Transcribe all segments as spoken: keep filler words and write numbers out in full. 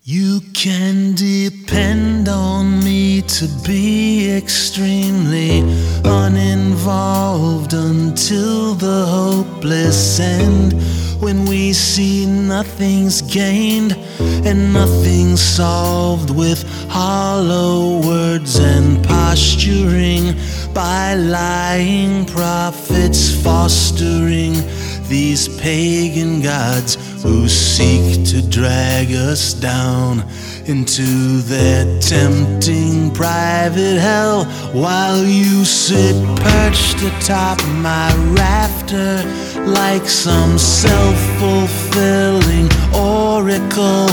You can depend on me to be extremely uninvolved until the hopeless end, when we see nothing's gained and nothing solved with hollow words and posturing, by lying prophets fostering these pagan gods who seek to drag us down into their tempting private hell, while you sit perched atop my rafter like some self-fulfilling oracle,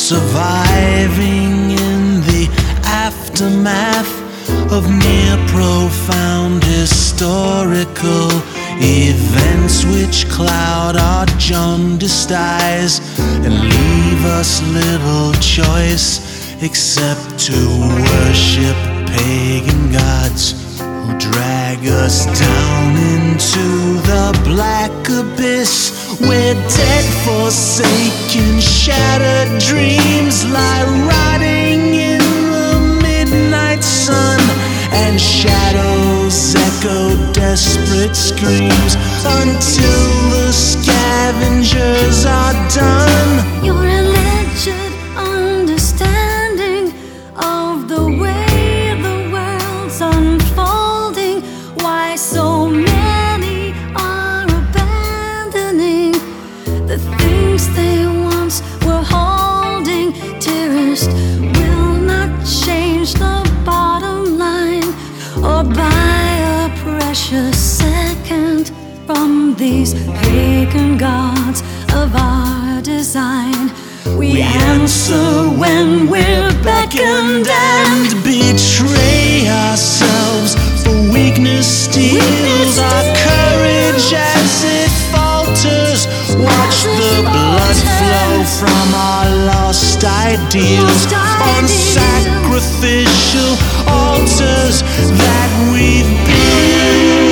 surviving in the aftermath of near profound historical events which cloud our jaundiced eyes and leave us little choice except to worship pagan gods who drag us down into the black abyss, where dead, forsaken, shattered dreams lie rotting in the midnight sun, and shadows echo desperate screams until the scavengers are done. Your alleged understanding of the way the world's unfolding, why so many are abandoning the things they once were holding dearest, will not change the bottom line or buy a precious second from these pagan gods of our design. We, we answer when we're beckoned and betray ourselves, for weakness steals our courage as it falters. Watch the blood flow from our lost ideals on sacrificial altars that we've built.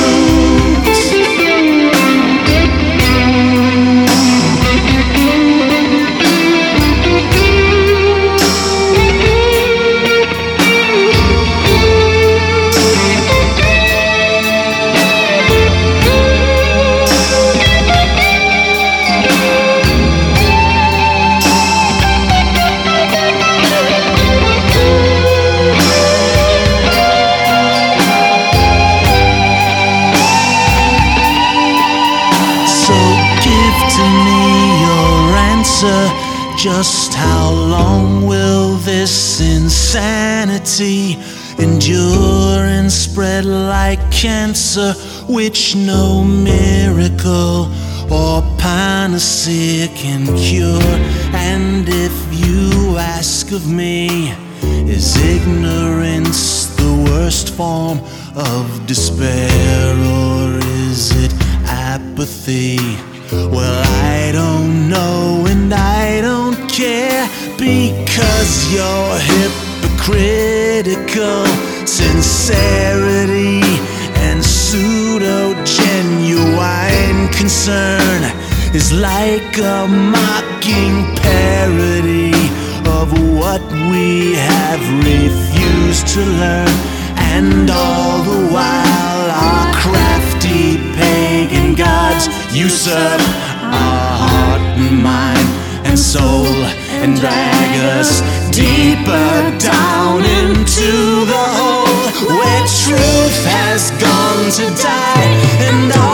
Just how long will this insanity endure and spread like cancer, which no miracle or panacea can cure? And if you ask of me, is ignorance the worst form of despair, or is it apathy? Well, I don't know and I don't care, because your hypocritical sincerity and pseudo-genuine concern is like a mocking parody of what we have refused to learn, and all the while our crafty pagan gods usurp our heart and mind and soul and drag us deeper down into the hole where truth has gone to die, and all